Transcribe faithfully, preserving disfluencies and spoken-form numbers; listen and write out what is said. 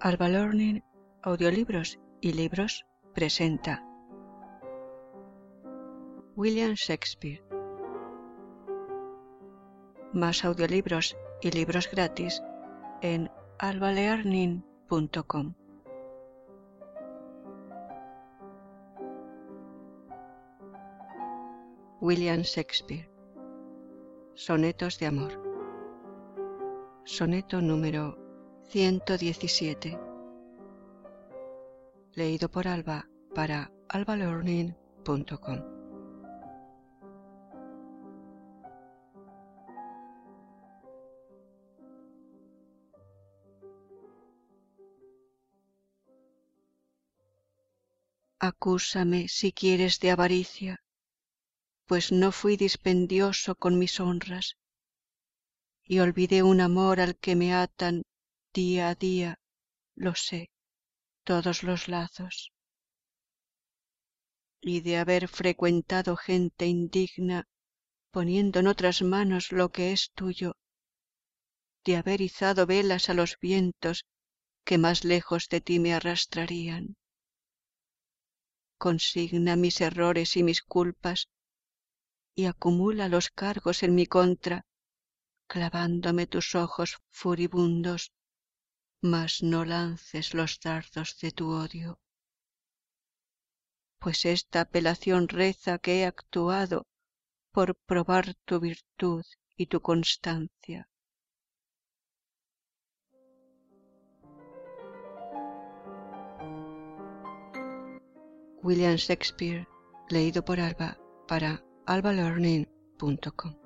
Alba Learning, Audiolibros y Libros presenta William Shakespeare. Más audiolibros y libros gratis en alba learning punto com. William Shakespeare. Sonetos de amor. Soneto número ciento diecisiete. Leído por Alba para alba learning punto com. Acúsame si quieres de avaricia, pues no fui dispendioso con mis honras, y olvidé un amor al que me atan día a día, lo sé, todos los lazos, y de haber frecuentado gente indigna, poniendo en otras manos lo que es tuyo, de haber izado velas a los vientos que más lejos de ti me arrastrarían. Consigna mis errores y mis culpas, y acumula los cargos en mi contra, clavándome tus ojos furibundos, mas no lances los dardos de tu odio. Pues esta apelación reza que he actuado por probar tu virtud y tu constancia. William Shakespeare, leído por Alba para alba learning punto com.